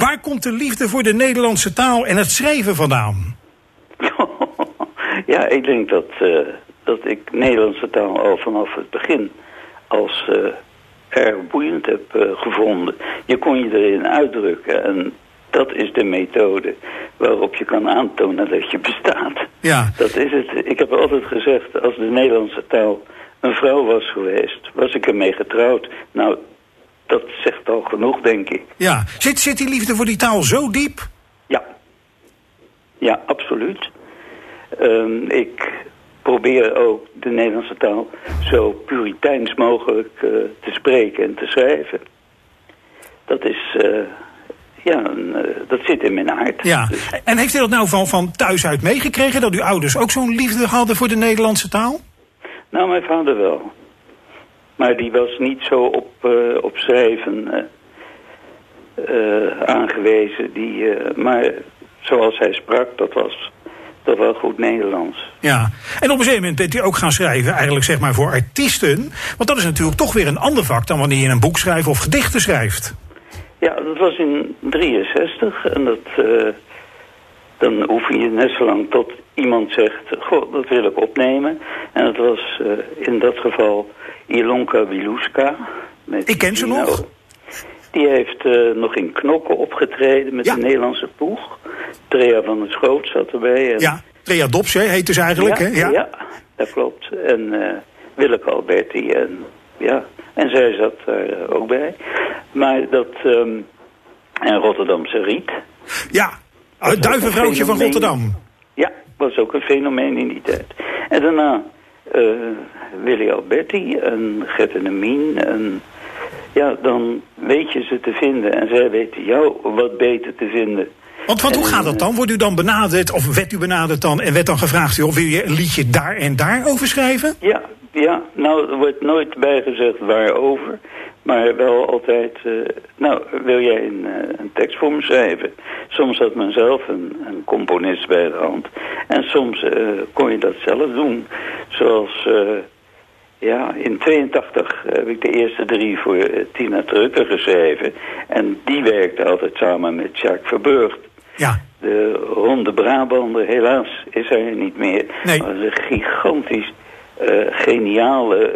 Waar komt de liefde voor de Nederlandse taal en het schrijven vandaan? Ja, ik denk dat ik Nederlandse taal al vanaf het begin als erg boeiend heb gevonden. Je kon je erin uitdrukken en dat is de methode waarop je kan aantonen dat je bestaat. Ja. Dat is het. Ik heb altijd gezegd, als de Nederlandse taal een vrouw was geweest, was ik ermee getrouwd. Nou, dat zegt al genoeg, denk ik. Ja. Zit die liefde voor die taal zo diep? Ja. Ja, absoluut. Ik probeer ook de Nederlandse taal zo puriteins mogelijk te spreken en te schrijven. Dat is... dat zit in mijn aard. Ja. Dus. En heeft u dat nou van thuis uit meegekregen, dat uw ouders ook zo'n liefde hadden voor de Nederlandse taal? Nou, mijn vader wel. Maar die was niet zo op schrijven aangewezen. Maar zoals hij sprak, dat was toch wel goed Nederlands. Ja, en op een gegeven moment bent u ook gaan schrijven, eigenlijk zeg maar voor artiesten. Want dat is natuurlijk toch weer een ander vak dan wanneer je een boek schrijft of gedichten schrijft. Ja, dat was in 63 en dan oefen je net zo lang tot iemand zegt, goh, dat wil ik opnemen. En dat was in dat geval Ilonka Wiluska. Ik ken ze nog. Die heeft nog in Knokken opgetreden met de Nederlandse ploeg. Trea van der Schoot zat erbij. En... Ja, Trea Dops heette ze eigenlijk, ja, hè? Ja. Ja, dat klopt. En Willeke Alberti en zij zat daar ook bij. Maar dat... en Rotterdamse Riet. Ja, het duivenvrouwtje van Rotterdam. Ja, was ook een fenomeen in die tijd. En daarna Willy Alberti en Gert en Mien. En ja, dan weet je ze te vinden. En zij weten jou wat beter te vinden. Want hoe gaat dat dan? Wordt u dan benaderd, of werd u benaderd dan... en werd dan gevraagd, of wil je een liedje daar en daar over schrijven? Ja, nou, er wordt nooit bijgezegd waarover... Maar wel altijd, wil jij een tekst voor me schrijven? Soms had men zelf een componist bij de hand. En soms kon je dat zelf doen. Zoals, in 82 heb ik de eerste 3 voor Tina Trucker geschreven. En die werkte altijd samen met Jacques Verburgt. Ja. De Ronde Brabander, helaas is hij niet meer. Nee. Maar een gigantisch geniale...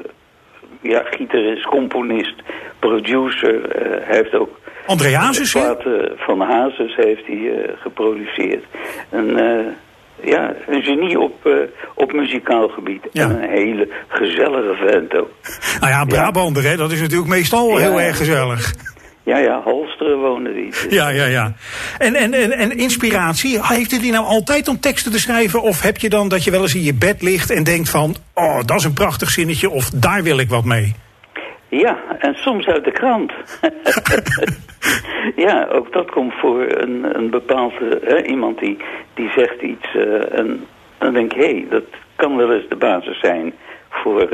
gitarist, componist, producer. Hij heeft ook... André Hazes, platen van Hazes heeft hij geproduceerd. Een genie op muzikaal gebied. Ja. En een hele gezellige vent ook. Nou ja, Brabander, hè, dat is natuurlijk meestal heel erg gezellig. Ja, Halsteren woonde die. Ja. En inspiratie, heeft u die nou altijd om teksten te schrijven? Of heb je dan dat je wel eens in je bed ligt en denkt van... oh, dat is een prachtig zinnetje of daar wil ik wat mee? Ja, en soms uit de krant. Ja, ook dat komt voor een bepaalde... iemand die zegt iets en dan denk ik... dat kan wel eens de basis zijn voor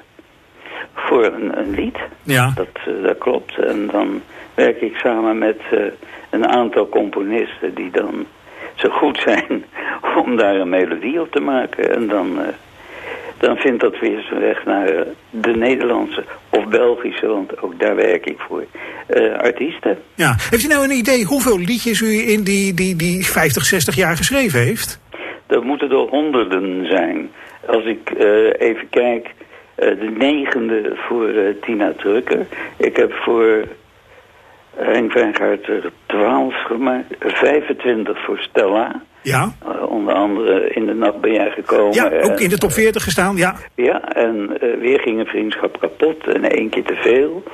een lied. Ja. Dat klopt. En dan... werk ik samen met een aantal componisten die dan zo goed zijn om daar een melodie op te maken. En dan vindt dat weer zijn weg naar de Nederlandse of Belgische, want ook daar werk ik voor, artiesten. Ja. Heeft u nou een idee hoeveel liedjes u in die 50, 60 jaar geschreven heeft? Dat moeten er honderden zijn. Als ik even kijk, de 9e voor Tina Trucker. Ik heb voor... Henk Wijngaard er 12 gemaakt, 25 voor Stella. Ja. Onder andere In de Nacht ben jij gekomen. Ja, ook in de top 40 gestaan, ja. Ja, en weer ging een vriendschap kapot en 1 keer te veel.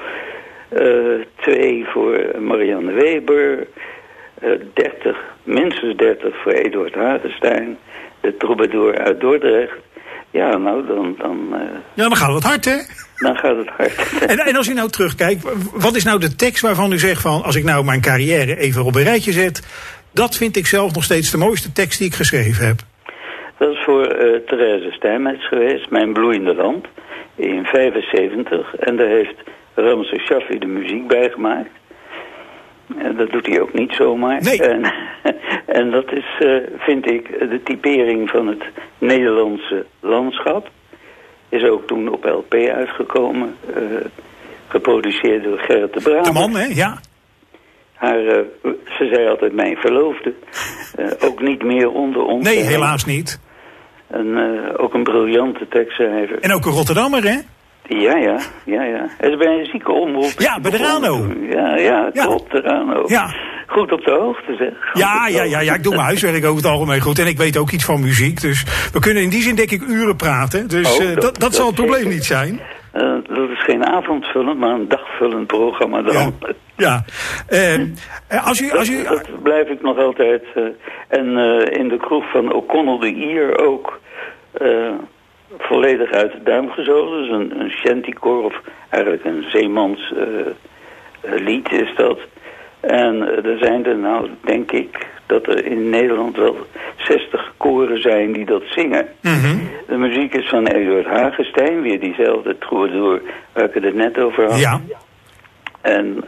2 voor Marianne Weber. 30, minstens 30 voor Eduard Hagestein. De troubadour uit Dordrecht. Ja, nou, dan gaat het hard, hè? Dan gaat het hard. En als u nou terugkijkt, wat is nou de tekst waarvan u zegt van... als ik nou mijn carrière even op een rijtje zet... dat vind ik zelf nog steeds de mooiste tekst die ik geschreven heb? Dat is voor Therese Stijnmets geweest, Mijn bloeiende land, in 75. En daar heeft Ramses Shaffi de muziek bij gemaakt. En dat doet hij ook niet zomaar. Nee. En dat is, vind ik, de typering van het Nederlandse landschap. Is ook toen op LP uitgekomen. Geproduceerd door Gerrit de Braber. De man, hè? Ja. Ze zei altijd mijn verloofde. Ook niet meer onder ons. Nee, helaas niet. En ook een briljante tekstschrijver. En ook een Rotterdammer, hè? Ja. Het is bij een zieke omroep. Ja, bij de Rano. Ja, klopt, de Rano. Ja. Goed op de hoogte, zeg. Ja, ik doe mijn huiswerk over het algemeen goed. En ik weet ook iets van muziek. Dus we kunnen in die zin denk ik uren praten. Dus dat zal het probleem niet zijn. Dat is geen avondvullend, maar een dagvullend programma dan. Ja. Als u... Dat blijf ik nog altijd. En in de kroeg van O'Connell de Ier ook... volledig uit de duim gezogen. Dus een shantykoor, of eigenlijk een zeemans lied is dat. En er zijn er nou, denk ik, dat er in Nederland wel 60 koren zijn die dat zingen. Mm-hmm. De muziek is van Eduard Hagestein, weer diezelfde troubadour waar ik het er net over had. Ja. En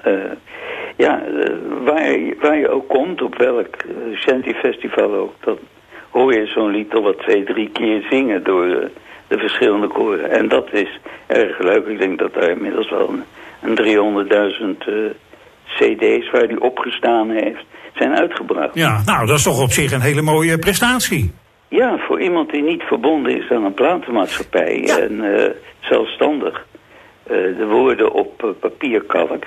waar je ook komt, op welk shantyfestival ook, dan hoor je zo'n lied al wat 2-3 keer zingen door de verschillende koren. En dat is erg leuk. Ik denk dat daar inmiddels wel een 300.000 cd's waar die opgestaan heeft, zijn uitgebracht. Ja, nou, dat is toch op zich een hele mooie prestatie. Ja, voor iemand die niet verbonden is aan een platenmaatschappij en zelfstandig de woorden op papier kalkt.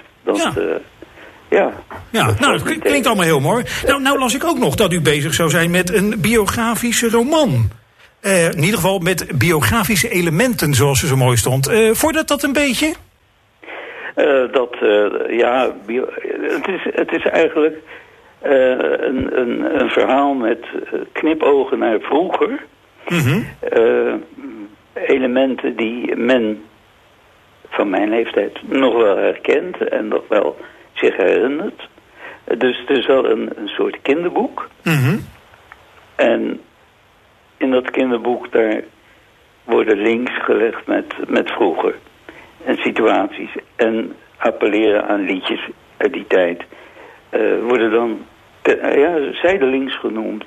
Dat klinkt allemaal heel mooi. Nou las ik ook nog dat u bezig zou zijn met een biografische roman. In ieder geval met biografische elementen, zoals ze zo mooi stond. Vordert dat een beetje? Het is eigenlijk een verhaal met knipogen naar vroeger. Mm-hmm. Elementen die men van mijn leeftijd nog wel herkent en nog wel zich herinnert. Dus het is wel een soort kinderboek. Mm-hmm. En in dat kinderboek daar worden links gelegd met vroeger. En situaties. En appelleren aan liedjes uit die tijd. Worden dan zijdelings genoemd.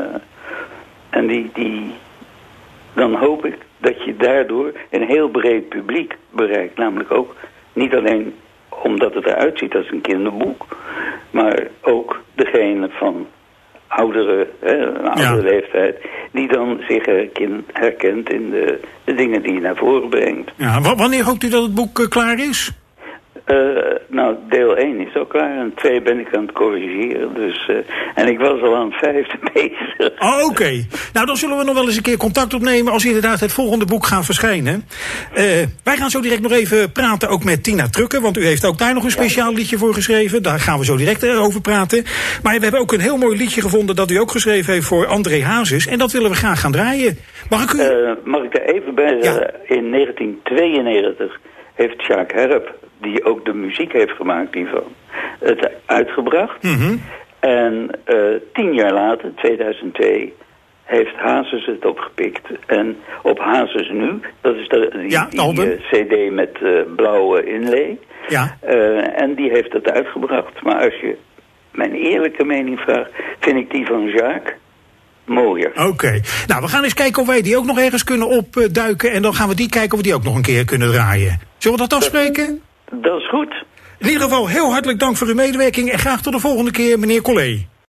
En die dan hoop ik dat je daardoor een heel breed publiek bereikt. Namelijk ook niet alleen omdat het eruit ziet als een kinderboek. Maar ook degene van oudere leeftijd, die dan zich herkent in de dingen die je naar voren brengt. Ja, wanneer hoopt u dat het boek klaar is? Deel 1 is al klaar en 2 ben ik aan het corrigeren. Dus, en ik was al aan het 5e bezig. Oh, oké. Nou, dan zullen we nog wel eens een keer contact opnemen als inderdaad het volgende boek gaat verschijnen. Wij gaan zo direct nog even praten ook met Tina Trukke, want u heeft ook daar nog een speciaal liedje voor geschreven. Daar gaan we zo direct over praten. Maar we hebben ook een heel mooi liedje gevonden dat u ook geschreven heeft voor André Hazes. En dat willen we graag gaan draaien. Mag ik er even bij zeggen? In 1992 heeft Sjaak Herp, die ook de muziek heeft gemaakt hiervan, het uitgebracht. Mm-hmm. En 10 jaar later, 2002, heeft Hazes het opgepikt. En op Hazes Nu, dat is die cd met blauwe inlay. Ja. En die heeft het uitgebracht. Maar als je mijn eerlijke mening vraagt, vind ik die van Jacques mooier. Oké. Nou, we gaan eens kijken of wij die ook nog ergens kunnen opduiken. En dan gaan we die kijken of we die ook nog een keer kunnen draaien. Zullen we dat afspreken? Dat is goed. In ieder geval heel hartelijk dank voor uw medewerking. En graag tot de volgende keer, meneer Collé.